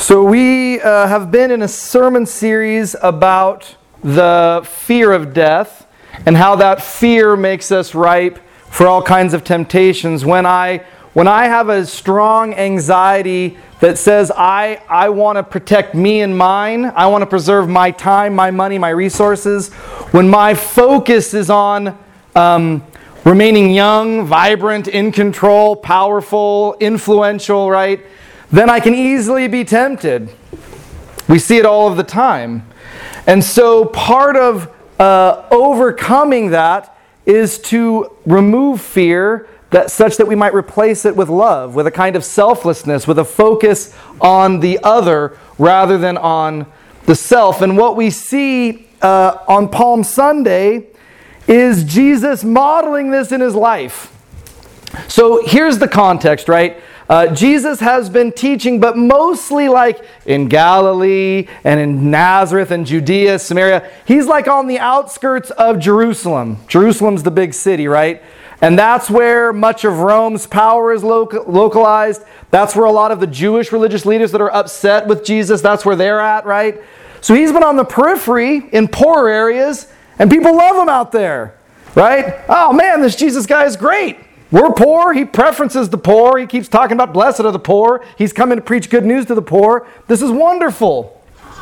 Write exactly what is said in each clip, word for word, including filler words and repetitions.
So we uh, have been in a sermon series about the fear of death and how that fear makes us ripe for all kinds of temptations. When I when I have a strong anxiety that says I I want to protect me and mine, I want to preserve my time, my money, my resources, when my focus is on um, remaining young, vibrant, in control, powerful, influential, right? Then I can easily be tempted. We see it all of the time. And so part of uh, overcoming that is to remove fear that such that we might replace it with love, with a kind of selflessness, with a focus on the other rather than on the self. And what we see uh, on Palm Sunday is Jesus modeling this in his life. So here's the context, right? Uh, Jesus has been teaching, but mostly like in Galilee and in Nazareth and Judea, Samaria. He's like on the outskirts of Jerusalem. Jerusalem's the big city, right? And that's where much of Rome's power is local, localized. That's where a lot of the Jewish religious leaders that are upset with Jesus, that's where they're at, right? So he's been on the periphery in poorer areas, and people love him out there, right? Oh man, this Jesus guy is great. We're poor. He preferences the poor. He keeps talking about blessed are the poor. He's coming to preach good news to the poor. This is wonderful.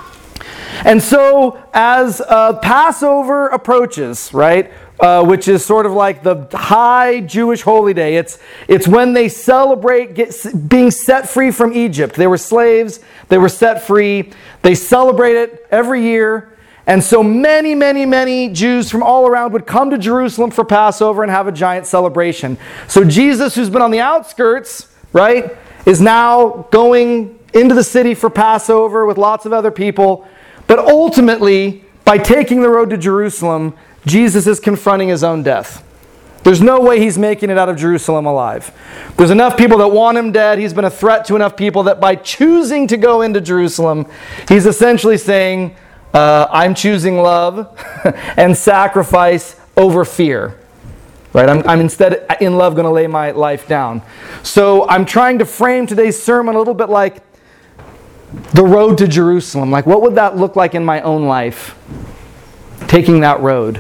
And so as uh, Passover approaches, right, uh, which is sort of like the high Jewish holy day. It's, it's when they celebrate get, being set free from Egypt. They were slaves. They were set free. They celebrate it every year. And so many, many, many Jews from all around would come to Jerusalem for Passover and have a giant celebration. So Jesus, who's been on the outskirts, right, is now going into the city for Passover with lots of other people. But ultimately, by taking the road to Jerusalem, Jesus is confronting his own death. There's no way he's making it out of Jerusalem alive. There's enough people that want him dead. He's been a threat to enough people that by choosing to go into Jerusalem, he's essentially saying, Uh, I'm choosing love and sacrifice over fear. Right? I'm, I'm instead in love going to lay my life down. So I'm trying to frame today's sermon a little bit like the road to Jerusalem. Like, what would that look like in my own life? Taking that road.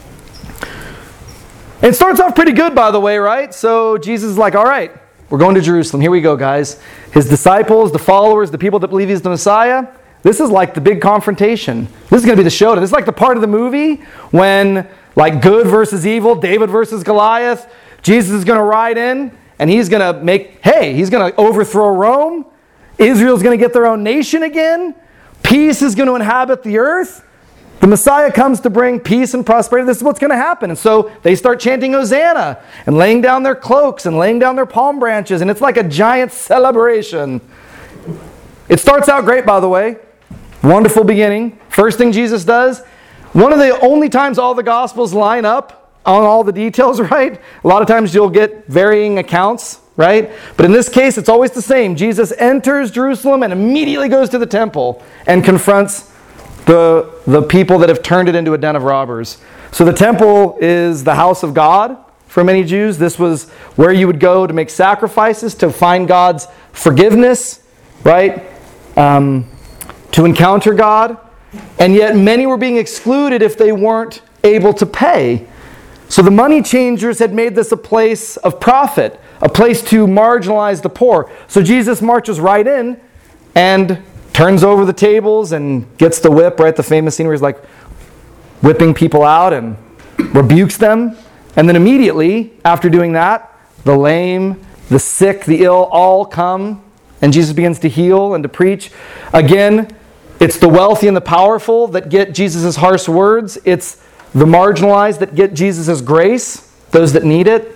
It starts off pretty good, by the way, right? So Jesus is like, all right, we're going to Jerusalem. Here we go, guys. His disciples, the followers, the people that believe he's the Messiah. This is like the big confrontation. This is going to be the showdown. This is like the part of the movie when, like, good versus evil, David versus Goliath. Jesus is going to ride in, and he's going to make, hey, he's going to overthrow Rome. Israel's going to get their own nation again. Peace is going to inhabit the earth. The Messiah comes to bring peace and prosperity. This is what's going to happen. And so they start chanting Hosanna and laying down their cloaks and laying down their palm branches, and it's like a giant celebration. It starts out great, by the way. Wonderful beginning. First thing Jesus does, one of the only times all the Gospels line up on all the details, right? A lot of times you'll get varying accounts, right? But in this case, it's always the same. Jesus enters Jerusalem and immediately goes to the temple and confronts the, the people that have turned it into a den of robbers. So the temple is the house of God for many Jews. This was where you would go to make sacrifices, to find God's forgiveness, right? Um... to encounter God, and yet many were being excluded if they weren't able to pay. So the money changers had made this a place of profit, a place to marginalize the poor. So Jesus marches right in and turns over the tables and gets the whip, right? The famous scene where he's like whipping people out and rebukes them. And then immediately after doing that, the lame, the sick, the ill all come, and Jesus begins to heal and to preach. Again, it's the wealthy and the powerful that get Jesus' harsh words. It's the marginalized that get Jesus' grace, those that need it.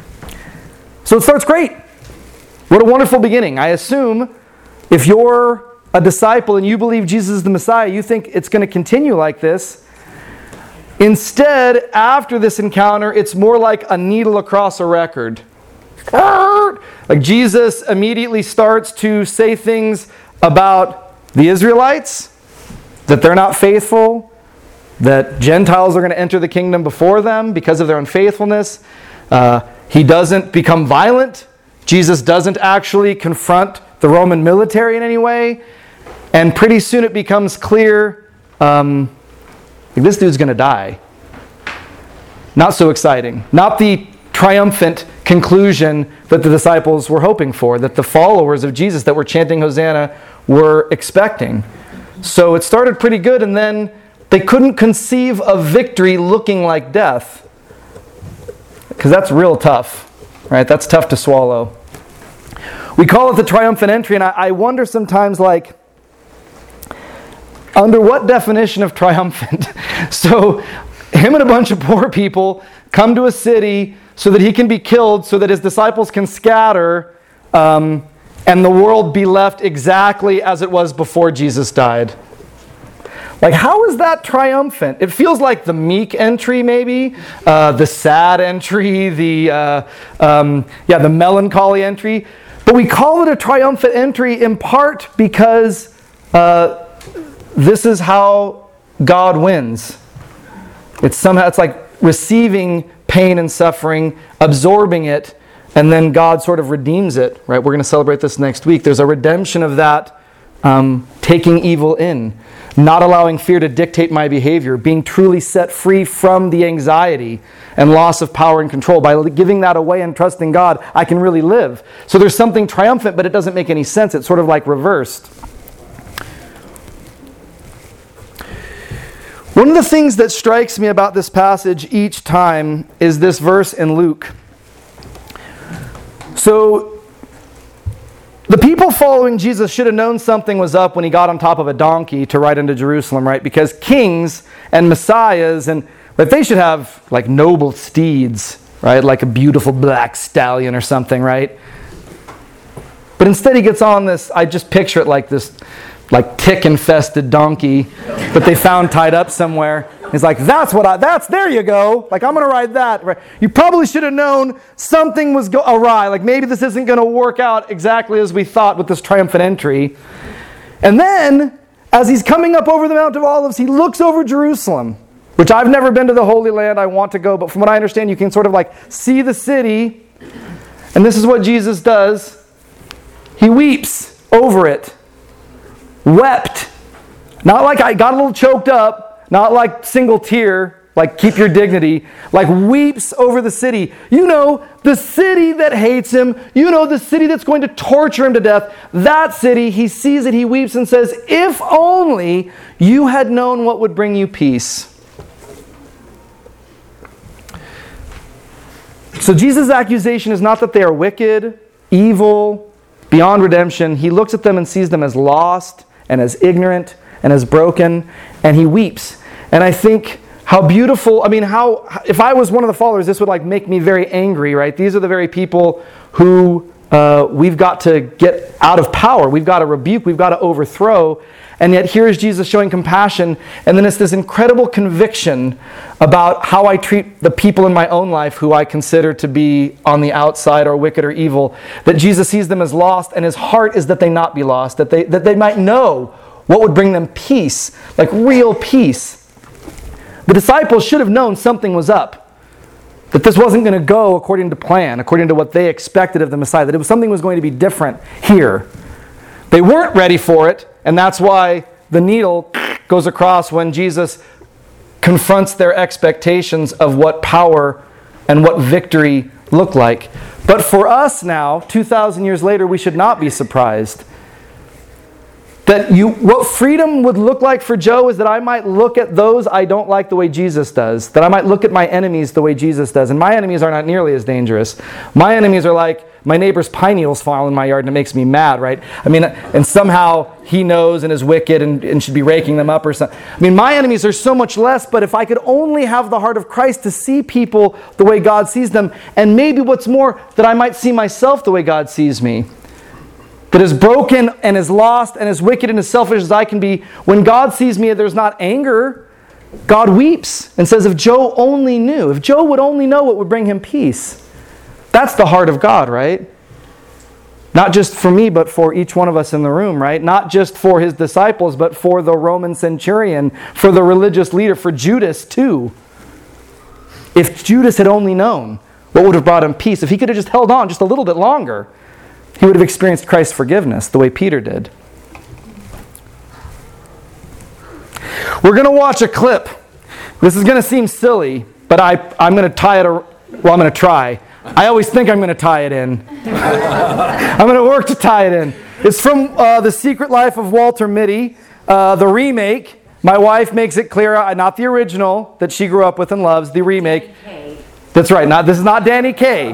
So it starts great. What a wonderful beginning. I assume if you're a disciple and you believe Jesus is the Messiah, you think it's going to continue like this. Instead, after this encounter, it's more like a needle across a record. Like Jesus immediately starts to say things about the Israelites, that they're not faithful, that Gentiles are going to enter the kingdom before them because of their unfaithfulness. Uh, he doesn't become violent. Jesus doesn't actually confront the Roman military in any way. And pretty soon it becomes clear, um, this dude's going to die. Not so exciting. Not the triumphant conclusion that the disciples were hoping for, that the followers of Jesus that were chanting Hosanna were expecting. So it started pretty good, and then they couldn't conceive of victory looking like death. Because that's real tough, right? That's tough to swallow. We call it the triumphant entry, and I, I wonder sometimes, like, under what definition of triumphant? So, him and a bunch of poor people come to a city so that he can be killed, so that his disciples can scatter, um, and the world be left exactly as it was before Jesus died. Like, how is that triumphant? It feels like the meek entry, maybe, uh, the sad entry, the uh, um, yeah, the melancholy entry. But we call it a triumphant entry in part because uh, this is how God wins. It's somehow it's like receiving pain and suffering, absorbing it, and then God sort of redeems it. Right? We're going to celebrate this next week. There's a redemption of that, um, taking evil in, not allowing fear to dictate my behavior, being truly set free from the anxiety and loss of power and control. By giving that away and trusting God, I can really live. So there's something triumphant, but it doesn't make any sense. It's sort of like reversed. One of the things that strikes me about this passage each time is this verse in Luke. So, the people following Jesus should have known something was up when he got on top of a donkey to ride into Jerusalem, right? Because kings and messiahs, and but they should have like noble steeds, right? Like a beautiful black stallion or something, right? But instead he gets on this, I just picture it like this like tick-infested donkey that they found tied up somewhere. He's like, that's what I, that's, there you go. Like, I'm going to ride that. You probably should have known something was go- awry. Like, maybe this isn't going to work out exactly as we thought with this triumphant entry. And then, as he's coming up over the Mount of Olives, he looks over Jerusalem, which I've never been to the Holy Land. I want to go. But from what I understand, you can sort of like see the city. And this is what Jesus does. He weeps over it. Wept. Not like I got a little choked up, not like single tear, like keep your dignity, like weeps over the city. You know, the city that hates him, you know, the city that's going to torture him to death, that city, he sees it, he weeps and says, if only you had known what would bring you peace. So Jesus' accusation is not that they are wicked, evil, beyond redemption. He looks at them and sees them as lost, and as ignorant, and as broken, and he weeps. And I think how beautiful, I mean, how, if I was one of the followers, this would like make me very angry, right? These are the very people who uh, we've got to get out of power. We've got to rebuke, we've got to overthrow. And yet here is Jesus showing compassion, and then it's this incredible conviction about how I treat the people in my own life who I consider to be on the outside or wicked or evil, that Jesus sees them as lost, and his heart is that they not be lost, that they, that they might know what would bring them peace, like real peace. The disciples should have known something was up, that this wasn't going to go according to plan, according to what they expected of the Messiah, that it was something was going to be different here. They weren't ready for it, and that's why the needle goes across when Jesus confronts their expectations of what power and what victory look like. But for us now, two thousand years later, we should not be surprised. That you, what freedom would look like for Joe is that I might look at those I don't like the way Jesus does. That I might look at my enemies the way Jesus does. And my enemies are not nearly as dangerous. My enemies are like, my neighbor's pine needles fall in my yard and it makes me mad, right? I mean, and somehow he knows and is wicked and, and should be raking them up or something. I mean, my enemies are so much less, but if I could only have the heart of Christ to see people the way God sees them, and maybe what's more, that I might see myself the way God sees me. That as broken and as lost and as wicked and as selfish as I can be, when God sees me, there's not anger. God weeps and says, if Joe only knew, if Joe would only know what would bring him peace. That's the heart of God, right? Not just for me, but for each one of us in the room, right? Not just for his disciples, but for the Roman centurion, for the religious leader, for Judas too. If Judas had only known what would have brought him peace, if he could have just held on just a little bit longer, he would have experienced Christ's forgiveness the way Peter did. We're going to watch a clip. This is going to seem silly, but I, I'm going to tie it, a, well, I'm going to try. I always think I'm going to tie it in. I'm going to work to tie it in. It's from uh, The Secret Life of Walter Mitty, uh, the remake. My wife makes it clear, uh, not the original that she grew up with and loves, the remake. That's right. Not, this is not Danny Kaye.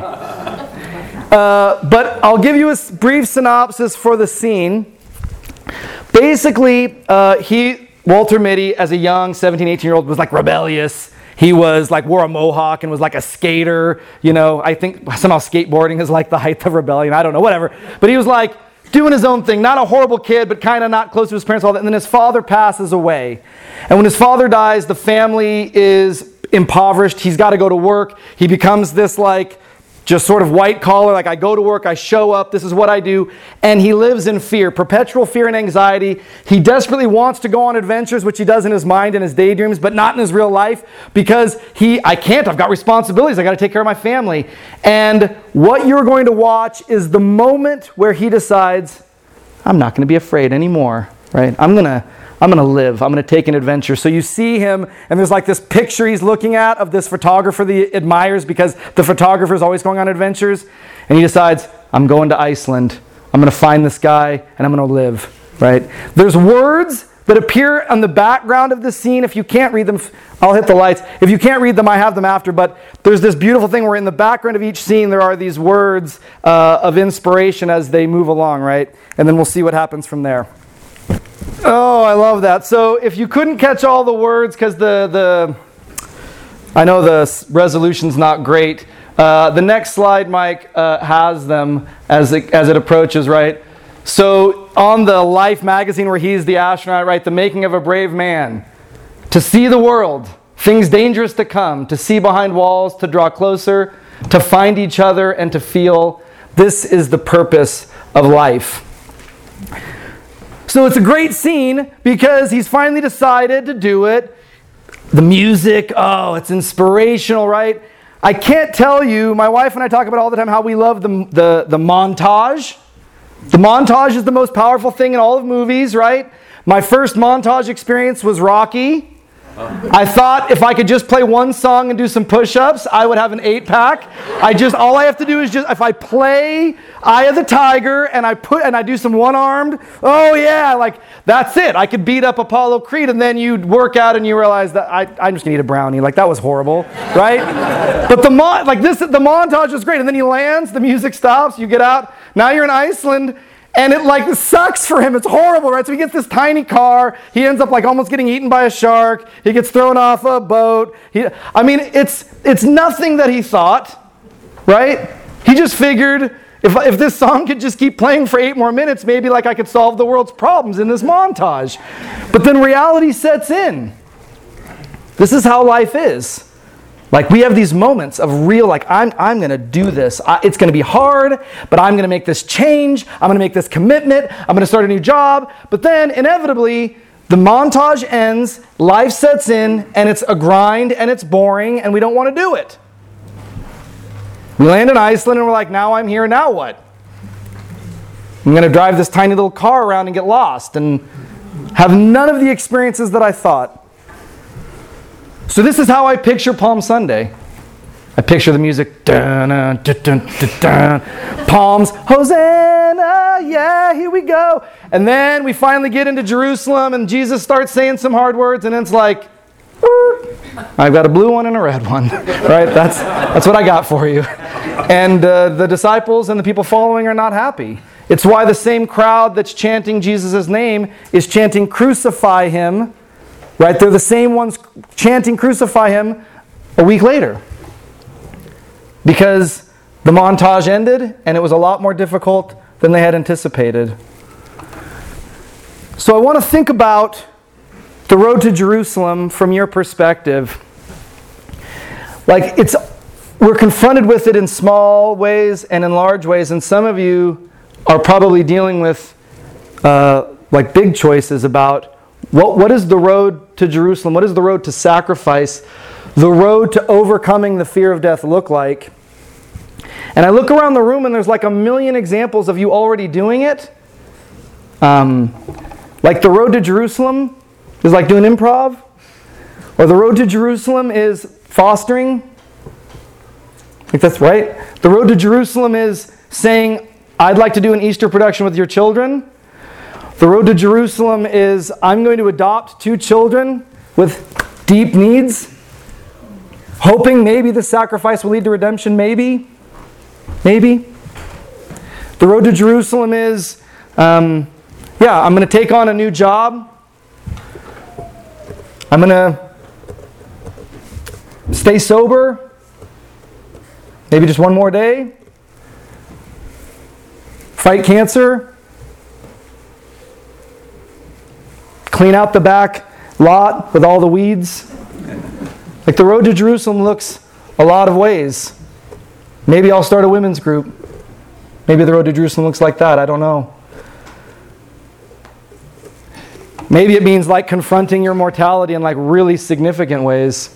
Uh, but I'll give you a brief synopsis for the scene. Basically, uh, he, Walter Mitty, as a young seventeen, eighteen-year-old, was like rebellious. He was like, wore a mohawk and was like a skater. You know, I think somehow skateboarding is like the height of rebellion. I don't know, whatever. But he was like doing his own thing. Not a horrible kid, but kind of not close to his parents, all that. And then his father passes away. And when his father dies, the family is impoverished. He's got to go to work. He becomes this like just sort of white collar, like I go to work, I show up, this is what I do. And he lives in fear, perpetual fear and anxiety. He desperately wants to go on adventures, which he does in his mind and his daydreams, but not in his real life because he, I can't, I've got responsibilities, I got to take care of my family. And what you're going to watch is the moment where he decides, I'm not going to be afraid anymore, right? I'm going to I'm going to live. I'm going to take an adventure. So you see him, and there's like this picture he's looking at of this photographer that he admires because the photographer is always going on adventures. And he decides, I'm going to Iceland. I'm going to find this guy, and I'm going to live, right? There's words that appear on the background of the scene. If you can't read them, I'll hit the lights. If you can't read them, I have them after. But there's this beautiful thing where in the background of each scene, there are these words uh, of inspiration as they move along, right? And then we'll see what happens from there. Oh, I love that. So if you couldn't catch all the words because the, the, I know the resolution's not great, uh, the next slide, Mike, uh, has them as it, as it approaches, right? So on the Life magazine where he's the astronaut, right, the making of a brave man, to see the world, things dangerous to come, to see behind walls, to draw closer, to find each other and to feel. This is the purpose of life. So it's a great scene because he's finally decided to do it. The music, oh, it's inspirational, right? I can't tell you, my wife and I talk about all the time how we love the, the, the montage. The montage is the most powerful thing in all of movies, right? My first montage experience was Rocky. I thought if I could just play one song and do some push-ups, I would have an eight-pack. I just, all I have to do is just, if I play Eye of the Tiger and I put, and I do some one-armed, oh yeah, like, that's it. I could beat up Apollo Creed, and then you'd work out and you realize that I, I'm just gonna eat a brownie. Like, that was horrible, right? But the mon, like this, the montage was great. And then he lands, the music stops, you get out. Now you're in Iceland. And it like sucks for him. It's horrible, right? So he gets this tiny car. He ends up like almost getting eaten by a shark. He gets thrown off a boat. He, I mean, it's it's nothing that he thought, right? He just figured if if this song could just keep playing for eight more minutes, maybe like I could solve the world's problems in this montage. But then reality sets in. This is how life is. Like we have these moments of real, like I'm I'm going to do this. I, it's going to be hard, but I'm going to make this change. I'm going to make this commitment. I'm going to start a new job. But then inevitably, the montage ends, life sets in, and it's a grind, and it's boring, and we don't want to do it. We land in Iceland, and we're like, now I'm here, now what? I'm going to drive this tiny little car around and get lost, and have none of the experiences that I thought. So this is how I picture Palm Sunday. I picture the music, dun, dun, dun, dun, dun, dun, palms, Hosanna, yeah, here we go. And then we finally get into Jerusalem and Jesus starts saying some hard words and it's like, I've got a blue one and a red one, right? That's, that's what I got for you. And uh, the disciples and the people following are not happy. It's why the same crowd that's chanting Jesus' name is chanting crucify him. Right? They're the same ones chanting crucify him a week later. Because the montage ended and it was a lot more difficult than they had anticipated. So I want to think about the road to Jerusalem from your perspective. Like it's, we're confronted with it in small ways and in large ways, and some of you are probably dealing with uh, like big choices about What, what is the road to Jerusalem? What is the road to sacrifice? The road to overcoming the fear of death look like? And I look around the room and there's like a million examples of you already doing it. Um, like the road to Jerusalem, is like doing improv? Or the road to Jerusalem is fostering? I think that's right. The road to Jerusalem is saying, I'd like to do an Easter production with your children. The road to Jerusalem is, I'm going to adopt two children with deep needs, hoping maybe the sacrifice will lead to redemption, maybe. Maybe. The road to Jerusalem is, um, yeah, I'm going to take on a new job. I'm going to stay sober. Maybe just one more day. Fight cancer. Clean out the back lot with all the weeds. Like the road to Jerusalem looks a lot of ways. Maybe I'll start a women's group. Maybe the road to Jerusalem looks like that. I don't know. Maybe it means like confronting your mortality in like really significant ways.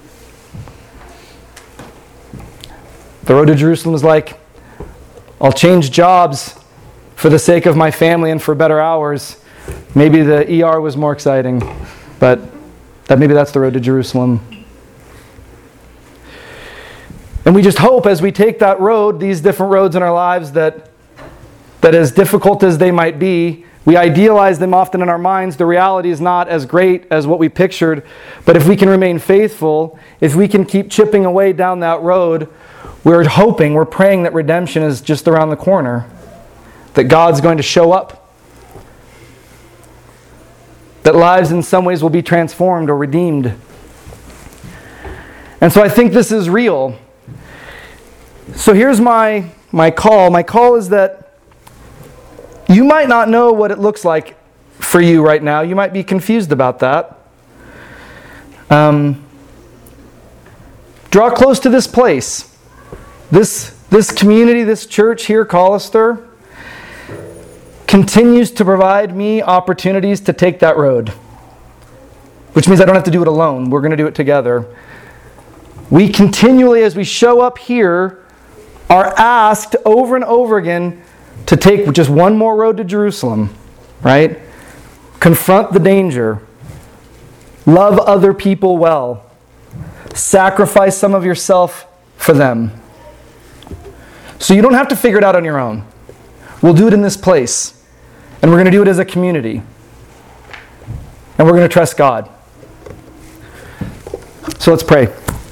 The road to Jerusalem is like, I'll change jobs for the sake of my family and for better hours. Maybe the E R was more exciting, but that maybe that's the road to Jerusalem. And we just hope as we take that road, these different roads in our lives, that, that as difficult as they might be, we idealize them often in our minds. The reality is not as great as what we pictured. But if we can remain faithful, if we can keep chipping away down that road, we're hoping, we're praying that redemption is just around the corner. That God's going to show up. That lives in some ways will be transformed or redeemed. And so I think this is real. So here's my, my call. My call is that you might not know what it looks like for you right now. You might be confused about that. Um, draw close to this place. This, this community, this church here, Collister, continues to provide me opportunities to take that road. Which means I don't have to do it alone. We're going to do it together. We continually, as we show up here, are asked over and over again to take just one more road to Jerusalem, right? Confront the danger. Love other people well. Sacrifice some of yourself for them. So you don't have to figure it out on your own. We'll do it in this place. And we're going to do it as a community. And we're going to trust God. So let's pray.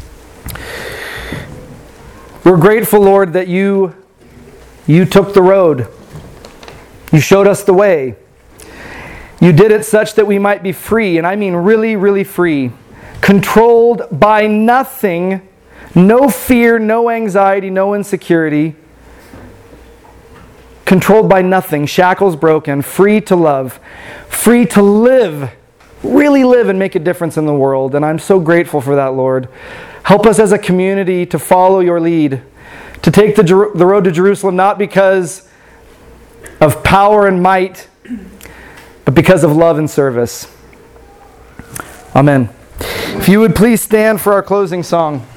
We're grateful, Lord, that you You took the road. You showed us the way. You did it such that we might be free, and I mean really, really free. Controlled by nothing, no fear, no anxiety, no insecurity. Controlled by nothing, shackles broken, free to love, free to live, really live and make a difference in the world. And I'm so grateful for that, Lord. Help us as a community to follow your lead. To take the, the road to Jerusalem, not because of power and might, but because of love and service. Amen. If you would please stand for our closing song.